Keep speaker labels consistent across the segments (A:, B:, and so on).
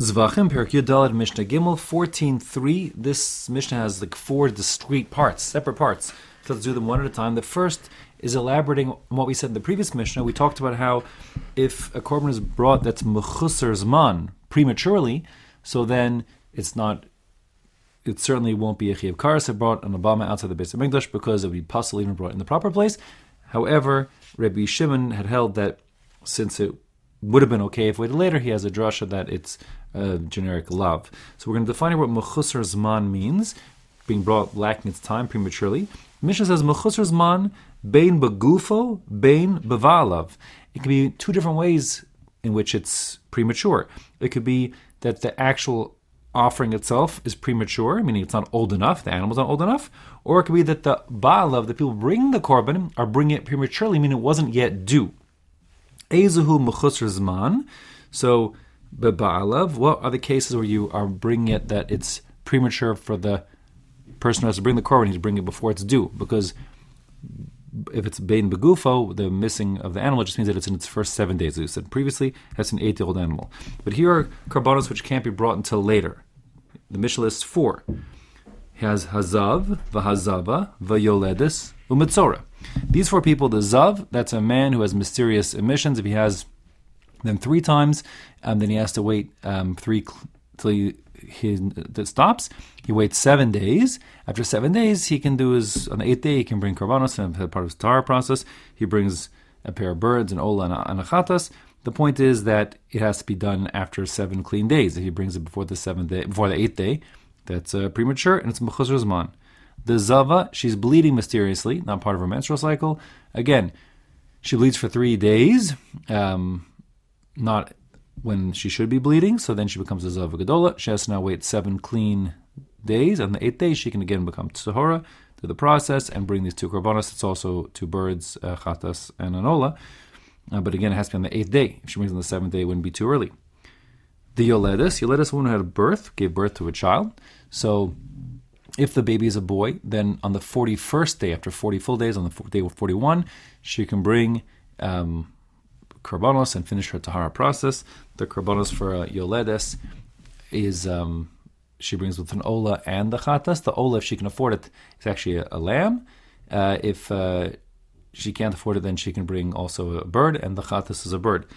A: Zvachim, Perek Yud Daled, Mishnah Gimel, 14.3. This Mishnah has like four discrete parts, separate parts. So let's do them one at a time. The first is elaborating on what we said in the previous Mishnah. We talked about how if a korban is brought that's mechusar zman, prematurely, so then it certainly won't be a chiyuv kares if brought an Obama outside the Beis HaMikdash because it would be possible even brought in the proper place. However, Rabbi Shimon had held that since it would have been okay if waited later, he has a drasha that it's a generic lav. So we're going to define what mechusar zman means, being brought lacking its time prematurely. Mishnah says mechusar zman bein begufo bein beva'alav. It can be two different ways in which it's premature. It could be that the actual offering itself is premature, meaning it's not old enough, the animal's not old enough, or it could be that the ba'alav, the people bringing the korban, are bringing it prematurely, meaning it wasn't yet due. Ezuhu mechusar zman. So, ba'alav, what are the cases where you are bringing it that it's premature for the person who has to bring the korban, he's bringing it before it's due? Because if it's bein begufo, the missing of the animal just means that it's in its first 7 days. As we said previously, that's an 8-year-old animal. But here are korbanos which can't be brought until later. The Mishnah lists 4. He has hazav, v'hazava, v'yoledis, u'metzora. These 4 people, the zav, that's a man who has mysterious emissions. If he has them 3 times, then he has to wait 3 till that stops. He waits 7 days. After 7 days, he can do on the 8th day, he can bring korbanos, and part of his tahara process, he brings a pair of birds, an ola and a chatas. The point is that it has to be done after 7 clean days. If he brings it before the 8th day, that's premature, and it's mechusar zman. The zava, she's bleeding mysteriously, not part of her menstrual cycle. Again, she bleeds for 3 days, not when she should be bleeding, so then she becomes a zava gedola. She has to now wait 7 clean days. On the 8th day, she can again become tzahora through the process and bring these 2 korbanos. It's also 2 birds, chatas and an ola. But again, it has to be on the 8th day. If she brings on the 7th day, it wouldn't be too early. The yoledis, woman who had birth, gave birth to a child. So if the baby is a boy, then on the 41st day, after 40 full days, on the day 41, she can bring korbanos and finish her tahara process. The korbanos for yoledes is she brings with an ola and the chatas. The ola, if she can afford it, is actually a lamb. If she can't afford it, then she can bring also a bird, and the chatas is a bird.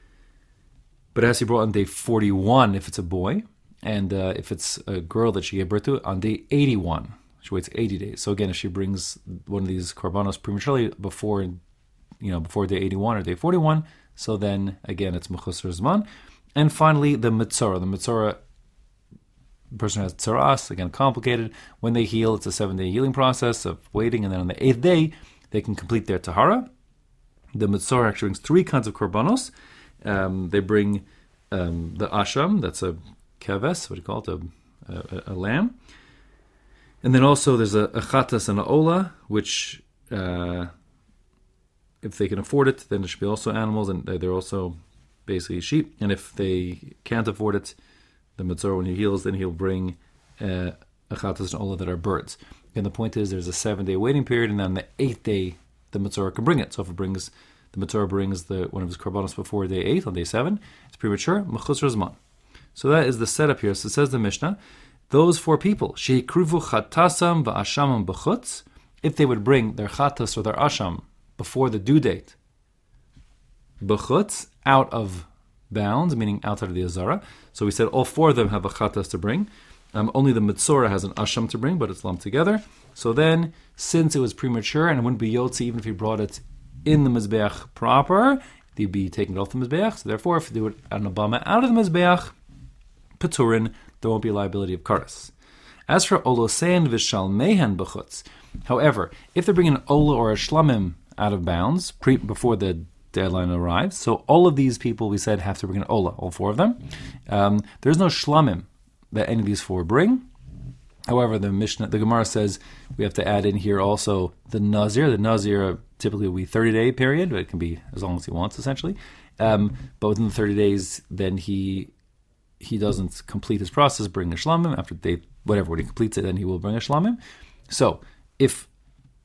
A: But it has to be brought on day 41 if it's a boy, and if it's a girl that she gave birth to, on day 81. She waits 80 days. So again, if she brings one of these korbanos prematurely before day 81 or day 41, so then again it's mechusar zman. And finally, the metzora. The metzora, the person has tzaras, again complicated. When they heal, it's a 7-day healing process of waiting, and then on the 8th day, they can complete their tahara. The metzora actually brings 3 kinds of korbanos. They bring the asham, that's a keves, what do you call it, a lamb. And then also there's a chatas and an ola, which if they can afford it, then there should be also animals, and they're also basically sheep. And if they can't afford it, the metzora, when he heals, then he'll bring a chatas and ola that are birds. And the point is there's a 7-day waiting period, and then on the 8th day, the metzora can bring it. So if the metzora brings one of his korbanos before day 8, on day 7, it's premature, mechusar zman. So that is the setup here. So it says the Mishnah, those 4 people, sheikruvu chatasam va'ashamam b'chutz, if they would bring their chatas or their asham before the due date, b'chutz, out of bounds, meaning outside of the azara. So we said all 4 of them have a chatas to bring. Only the metzora has an asham to bring, but it's lumped together. So then, since it was premature and it wouldn't be yotzi even if he brought it in the mizbeach proper, they'd be taking it off the mizbeach. So therefore, if they do it an Obama out of the mizbeach, Peturin, there won't be liability of kares. As for olosein v'shalmehen b'chutz, however, if they're bringing an ola or a shlamim out of bounds before the deadline arrives, so all of these people, we said, have to bring an ola, all 4 of them. There's no shlamim that any of these 4 bring. However, the Gemara says we have to add in here also the nazir. The nazir typically will be 30-day period, but it can be as long as he wants, essentially. But within the 30 days, then he doesn't complete his process, bring a shlamim. After when he completes it, then he will bring a shlamim. So, if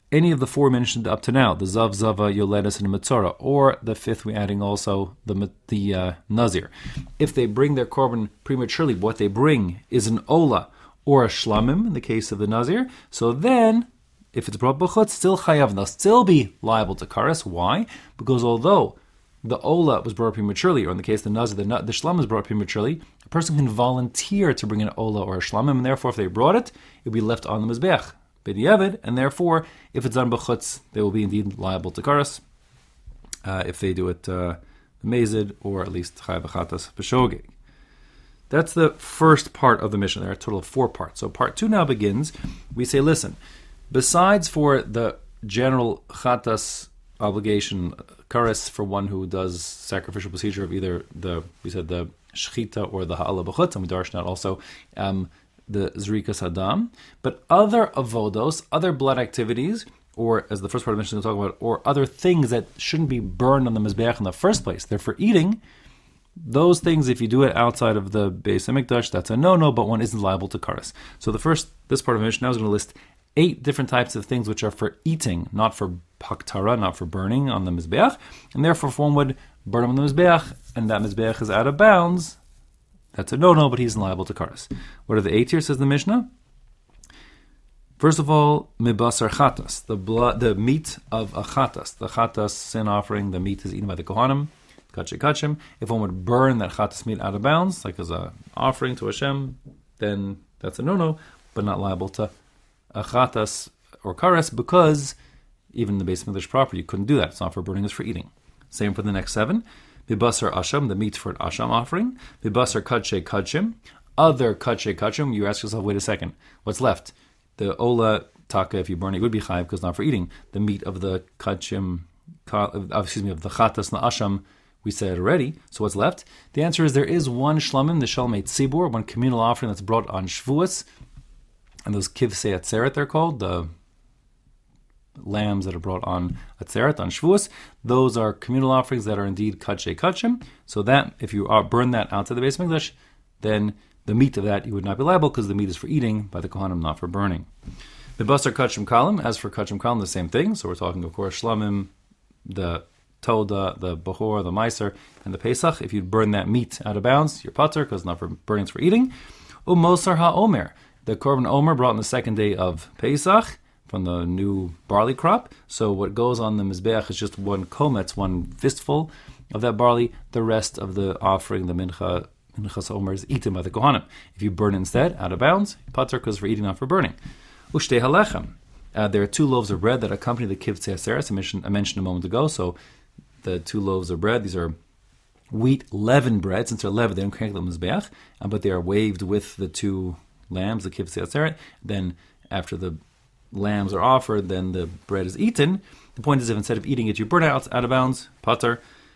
A: any of the four mentioned up to now, the Zav, Zava, Yoledis, and Metzora, or the fifth we're adding also, the Nazir. If they bring their korban prematurely, what they bring is an Ola or a Shlamim, in the case of the Nazir, so then, if it's brought b'chutz, still chayav, they'll still be liable to kares. Why? Because although the Ola was brought prematurely, or in the case of the Nazir, the Shlamim was brought prematurely, a person can volunteer to bring an Ola or a Shlamim, and therefore if they brought it, it would be left on the Mizbeach. B'diavad, and therefore, if it's done b'chutz, they will be indeed liable to karas. If they do it mezid, or at least chayav b'chatas b'shogeg. That's the first part of the mission. There are a total of 4 parts. So part 2 now begins. We say, listen, besides for the general chatas obligation, karas for one who does sacrificial procedure of either the shechita or the ha'ala b'chutz, and we darshan out also the Zrikas Hadam, but other avodos, other blood activities, or as the first part of the mission is talking about, or other things that shouldn't be burned on the Mizbeach in the first place, they're for eating, those things, if you do it outside of the Beis HaMikdash, that's a no-no, but one isn't liable to karas. So this part of the mission now is going to list 8 different types of things which are for eating, not for haktara, not for burning on the Mizbeach, and therefore if one would burn them on the Mizbeach, and that Mizbeach is out of bounds, that's a no-no, but he's liable to karas. What are the 8 here, says the Mishnah? First of all, mibasar chatas, the meat of a chatas. The chatas sin offering, the meat is eaten by the kohanim, kachim. If one would burn that chatas meat out of bounds, like as an offering to Hashem, then that's a no-no, but not liable to a chatas or karas, because even in the Beis HaMikdash proper, you couldn't do that. It's not for burning, it's for eating. Same for the next 7. Bibasar Asham, the meat for an Asham offering. Bibasar Kadshe Kadshim. Other Kadshe Kadshim, you ask yourself, wait a second, what's left? The Ola Taka, if you burn it, would be Chayiv because not for eating. The meat of the Kadshim, of the Chatas and the Asham, we said already. So what's left? The answer is there is one Shlamim, the Shalmei Tzibur, one communal offering that's brought on Shavuos. And those Kivsei Atzeret, they're called, the lambs that are brought on Atzeret, on Shavuos, those are communal offerings that are indeed Kadshe Kadshim. So that, if you burn that outside the Beis HaMikdash, then the meat of that you would not be liable, because the meat is for eating by the Kohanim, not for burning. The Basar Kadshim Kalim, as for Kadshim Kalim, the same thing. So we're talking, of course, Shlamim, the Toda, the Bahor, the Meiser, and the Pesach. If you burn that meat out of bounds, you're patur, because not for burning, it's for eating. Umosar HaOmer, the Korban Omer brought on the second day of Pesach, from the new barley crop. So what goes on the Mizbeach is just one kometz, one fistful of that barley. The rest of the offering, the Minchas Omer, is eaten by the Kohanim. If you burn instead, out of bounds, patur, because for eating, not for burning. Ushtei halechem. There are 2 loaves of bread that accompany the Kivtzei Aseres, I mentioned a moment ago. So the 2 loaves of bread, these are wheat leavened bread. Since they're leavened, they don't crank them Mizbeach, but they are waved with the 2 lambs, the Kivtzei Aseret. Then after the lambs are offered, then the bread is eaten. The point is, if instead of eating it, you burn it out of bounds, patur.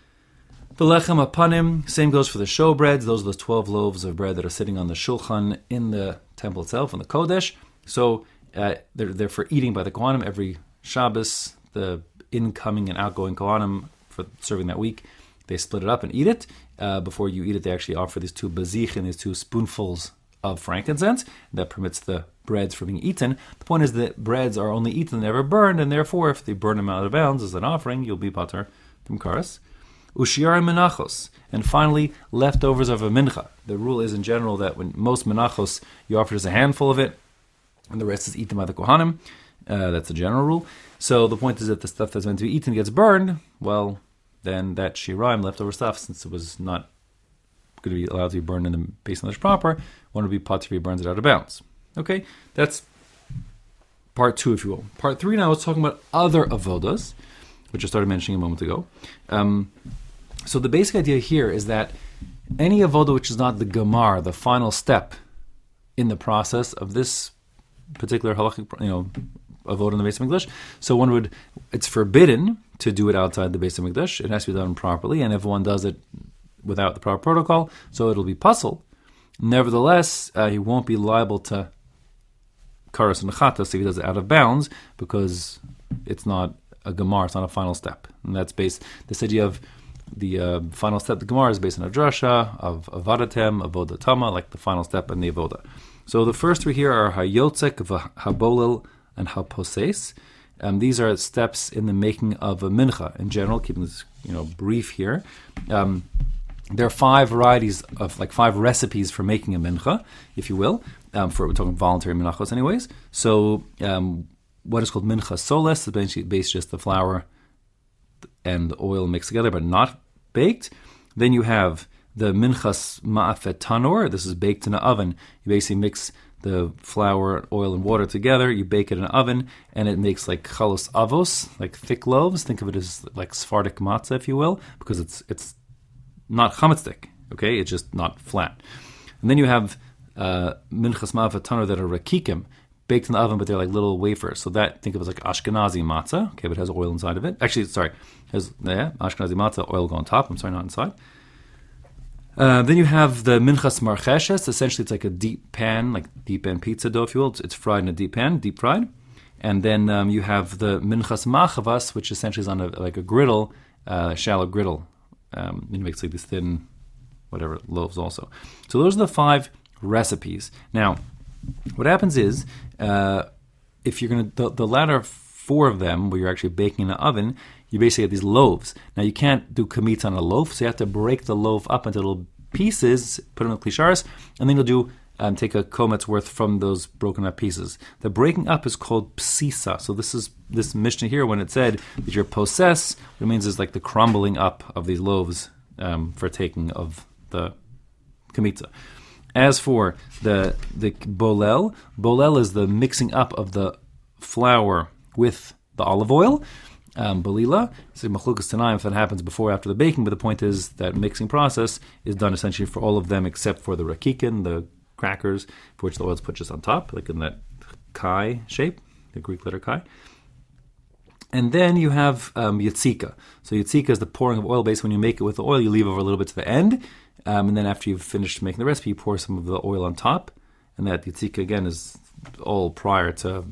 A: The lechem apanim, same goes for the showbreads. Those are those 12 loaves of bread that are sitting on the shulchan in the temple itself, in the Kodesh. So they're for eating by the Kohanim every Shabbos. The incoming and outgoing Kohanim for serving that week, they split it up and eat it. Before you eat it, they actually offer these 2 bazich and these 2 spoonfuls of frankincense that permits the breads from being eaten. The point is that breads are only eaten, never burned, and therefore if they burn them out of bounds as an offering, you'll be patur from karas. Ushiyar menachos, and finally leftovers of a mincha. The rule is in general that when most menachos you offer just a handful of it, and the rest is eaten by the kohanim. That's a general rule. So the point is that the stuff that's meant to be eaten gets burned. Well, then that shiraim, leftover stuff, since it was not going to be allowed to be burned in the Beis HaMikdash proper, one would be patur if he burns it out of bounds. Okay, that's part 2, if you will. Part 3 now is talking about other avodas, which I started mentioning a moment ago. So the basic idea here is that any avoda which is not the gemar, the final step in the process of this particular halachic, avoda in the Beis HaMikdash, so it's forbidden to do it outside the Beis HaMikdash. It has to be done properly, and if one does it without the proper protocol, so it'll be puzzle. Nevertheless, he won't be liable to karas and chatas if he does it out of bounds, because it's not a gemar, it's not a final step. And that's this idea of the final step, the gemar is based on a drasha of avadatem, avoda tama, like the final step in the avoda. So the first 3 here are hayotzek, habolel, and haposes. these are steps in the making of a mincha. In general, keeping this brief here, there are 5 varieties of 5 recipes for making a mincha, if you will. We're talking voluntary minachos, anyways. So what is called mincha soles is basically just the flour and the oil mixed together, but not baked. Then you have the minchas ma'afet tanor. This is baked in an oven. You basically mix the flour, oil, and water together. You bake it in an oven, and it makes like chalos avos, like thick loaves. Think of it as like Sephardic matzah, if you will, because it's not chametzik. Okay, it's just not flat. And then you have minchas ma'afet tanor that are rakikim, baked in the oven, but they're like little wafers. So that, think of it as like Ashkenazi matzah. Okay, but it has oil inside of it. Actually, sorry, has Ashkenazi matzah, oil go on top. I'm sorry, not inside. Then you have the minchas marcheshes. Essentially, it's like a deep pan pizza dough, if you will. It's fried in a deep pan, deep fried. And then you have the minchas machavas, which essentially is on a griddle, shallow griddle. It makes like these thin, whatever, loaves also. So those are the 5 recipes. Now, what happens is, if you're going to, the latter 4 of them, where you're actually baking in an oven, you basically have these loaves. Now, you can't do kamitza on a loaf, so you have to break the loaf up into little pieces, put them in klisharis, and then you'll take a kometz worth from those broken up pieces. The breaking up is called psisa. So this Mishnah here, when it said that you're possess, what it means is like the crumbling up of these loaves for taking of the kamitza. As for the bolel is the mixing up of the flour with the olive oil. Bolila, so machlukas tanaim, if that happens before or after the baking, but the point is that mixing process is done essentially for all of them except for the rakikin, the crackers, for which the oil is put just on top, like in that chi shape, the Greek letter chi. And then you have yitzika. So yitzika is the pouring of oil. Basically, when you make it with the oil, you leave over a little bit to the end, and then after you've finished making the recipe, you pour some of the oil on top, and that yitzika again is all prior to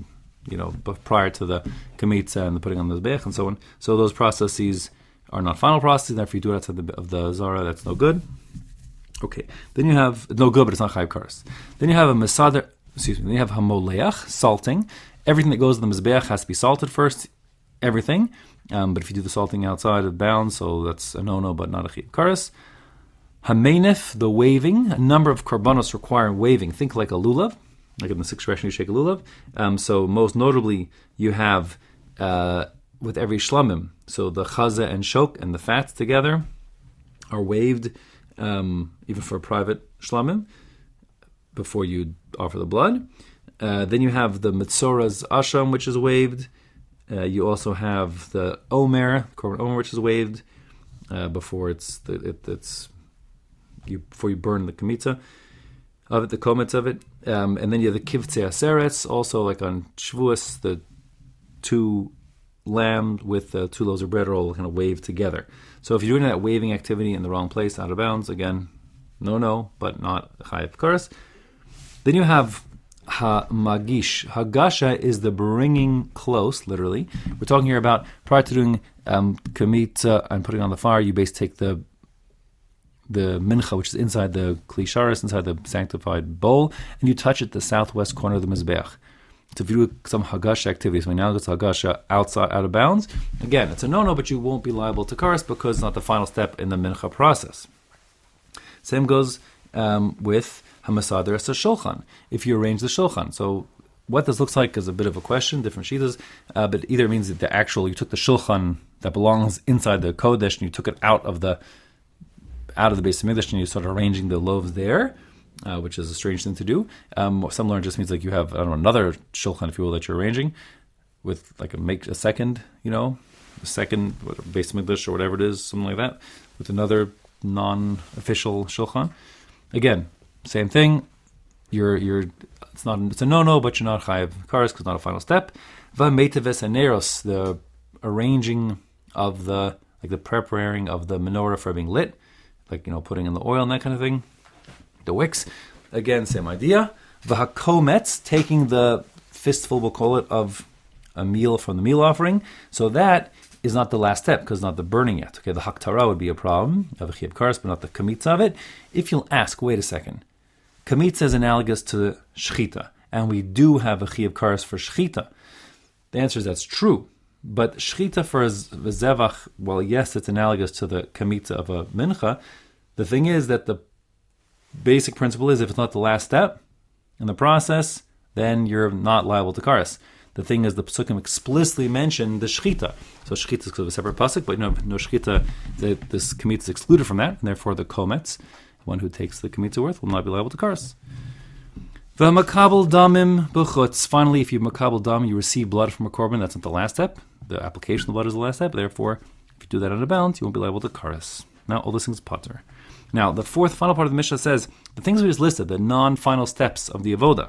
A: the kamitza and the putting on the zbeich and so on. So those processes are not final processes. And if you do it outside of the zara, that's no good. Okay. Then you have no good, but it's not chayiv kares. Then you have a mesader. Then you have hamoleach, salting. Everything that goes in the mizbeach has to be salted first. Everything. But if you do the salting outside of bounds, so that's a no-no, but not a chayiv kares. Hamenif, the waving. A number of korbanos require waving. Think like a lulav. Like in the 6th expression, you shake a lulav. So most notably, you have with every shlamim. So the chaza and shok and the fats together are waved, even for a private shlamim, before you offer the blood. Then you have the mitzora's asham, which is waved. You also have the omer, korban omer, which is waved before before you burn the kamitza of it, the komets of it, and then you have the kivtzei aseretz, also like on Shavuos, the 2 lamb with the 2 loaves of bread are all kind of waved together. So if you're doing that waving activity in the wrong place, out of bounds, again, no, but not chayiv kares. Then you have ha-magish. Hagasha is the bringing close, literally. We're talking here about prior to doing kamitza and putting on the fire, you basically take the mincha, which is inside the klisharis, inside the sanctified bowl, and you touch it the southwest corner of the mizbeach. So if you do some hagasha activities, when now it's hagasha out of bounds, again, it's a no-no, but you won't be liable to kares because it's not the final step in the mincha process. Same goes with hamasader as a shulchan, if you arrange the shulchan. So what this looks like is a bit of a question, different shitas, but either means that you took the shulchan that belongs inside the kodesh and you took it out of the Beis Hamikdash and you start arranging the loaves there, which is a strange thing to do. Some learn just means like you have another shulchan, if you will, that you're arranging with like a second Beis Hamikdash or whatever it is, something like that, with another non-official shulchan. Again, same thing. It's a no-no, but you're not chayiv kares because it's not a final step. V'meiteves aneros, the arranging of the preparing of the menorah for being lit, like putting in the oil and that kind of thing, the wicks. Again, same idea. V'hakometz, taking the fistful, we'll call it, of a meal from the meal offering. So that is not the last step because it's not the burning yet. Okay, the haktara would be a problem of a chayiv kares, but not the kamitza of it. If you'll ask, wait a second, kamitza is analogous to shechita, and we do have a chayiv kares for shechita. The answer is that's true. But shchita for a zevach, well, yes, it's analogous to the kamitza of a mincha. The thing is that the basic principle is if it's not the last step in the process, then you're not liable to kares. The thing is, the psukim explicitly mention the shchita. So shchita is a separate pasuk, but no shchita, this kamitza is excluded from that, and therefore the kometz, one who takes the kamitza worth, will not be liable to kares. The makabel damim b'chutz. Finally, if you makabel dam, you receive blood from a korban. That's not the last step. The application of the blood is the last step. Therefore, if you do that out of bounds, you won't be liable to kares. Now, all those things potter. Now, the fourth final part of the Mishnah says the things we just listed, the non-final steps of the avoda.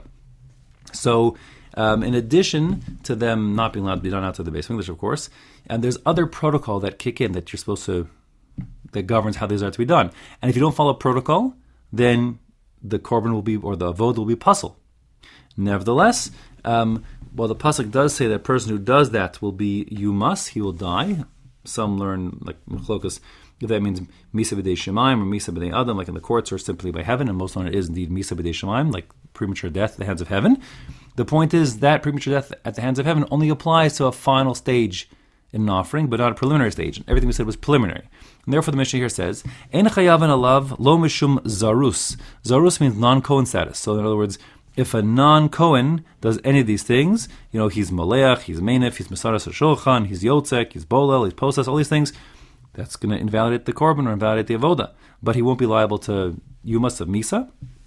A: So, in addition to them not being allowed to be done outside the base of English, of course, and there's other protocol that kick in that you're supposed to, that governs how these are to be done. And if you don't follow protocol, then the korban will be, or the avoda will be puzzle. Nevertheless, while the pasuk does say that a person who does that will be yumas, he will die. Some learn, like Mechlokas, if that means misa b'dei shemaim or misa b'dei adam, like in the courts, or simply by heaven, and most learn it is indeed misa b'dei shemaim, like premature death at the hands of heaven. The point is that premature death at the hands of heaven only applies to a final stage in an offering, but not a preliminary stage. Everything we said was preliminary. And therefore the Mishnah here says, Ein chayavan alav lo mishum zarus. Zarus means non-Kohen status. So in other words, if a non-Kohen does any of these things, he's Maleach, he's Meinef, he's Mesaras HaShulchan, he's Yotzek, he's Bolel, he's Posas, all these things, that's going to invalidate the korban or invalidate the avoda. But he won't be liable to yumas of Misa,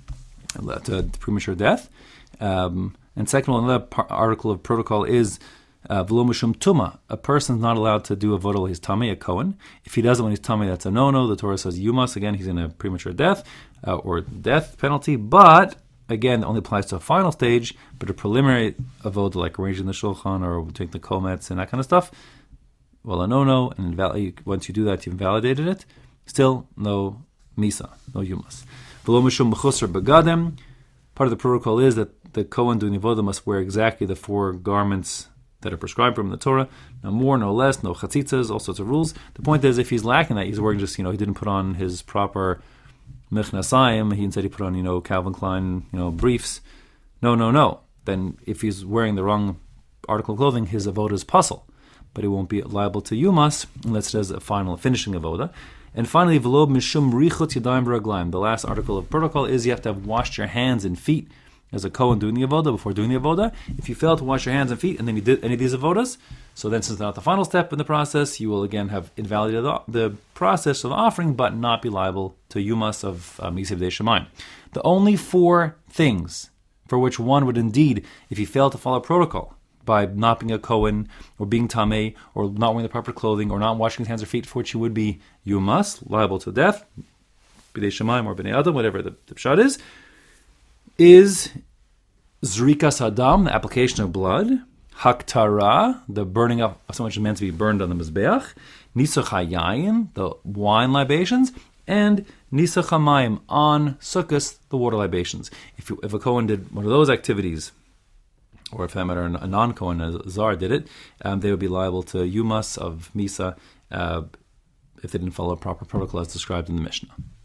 A: to premature death. And second of all, another article of protocol is V'lo mishum tuma. A person's not allowed to do avoda while he's tummy, a Kohen. If he does it when he's tummy, that's a no-no. The Torah says yumas. Again, he's in a premature death or death penalty. But again, it only applies to a final stage. But a preliminary avoda, like arranging the shulchan or taking the komets and that kind of stuff, well, a no-no. And once you do that, you've invalidated it. Still, no misa, no yumas. V'lo mishum b'chusar begadem. Part of the protocol is that the Kohen doing avoda must wear exactly the 4 garments that are prescribed from the Torah. No more, no less, no chatzitzas, all sorts of rules. The point is, if he's lacking that, he's wearing just, he didn't put on his proper mechnasayim, he instead he put on, Calvin Klein, briefs. No. Then if he's wearing the wrong article of clothing, his avoda is puzzle. But he won't be liable to yumas unless it has a final finishing avoda. And finally, v'lo mishum richut yadayim b'raglayim. The last article of protocol is you have to have washed your hands and feet as a Kohen doing the avoda before doing the avoda. If you fail to wash your hands and feet and then you did any of these avodas, so then since it's not the final step in the process, you will again have invalidated the process of the offering, but not be liable to yumas of misa b'dei shemaim. The only 4 things for which one would indeed, if he failed to follow protocol, by not being a Kohen, or being Tameh, or not wearing the proper clothing, or not washing his hands or feet, for which he would be yumas, liable to death, b'dei shemaim or b'nei adam, whatever the pshat is zrikas hadam, the application of blood, haktara, the burning up of someone meant to be burned on the mizbeach, nisach hayayin, the wine libations, and nisach hamayim, on sukkos, the water libations. If a Kohen did one of those activities, or if that matter, a non-Kohen, a Zar did it, they would be liable to yumas of Misa if they didn't follow proper protocol as described in the Mishnah.